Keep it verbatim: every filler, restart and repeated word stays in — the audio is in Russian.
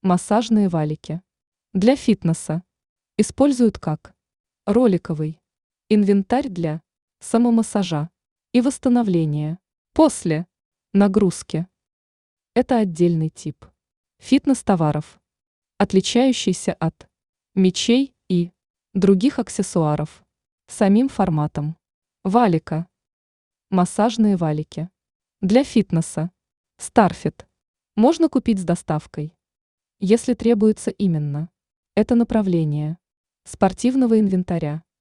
Массажные валики. Для фитнеса. Используют как роликовый инвентарь для самомассажа и восстановления после нагрузки. Это отдельный тип фитнес-товаров, отличающийся от мечей и других аксессуаров самим форматом валика. Массажные валики. Для фитнеса. Старфит. Можно купить с доставкой. Если требуется именно это направление спортивного инвентаря.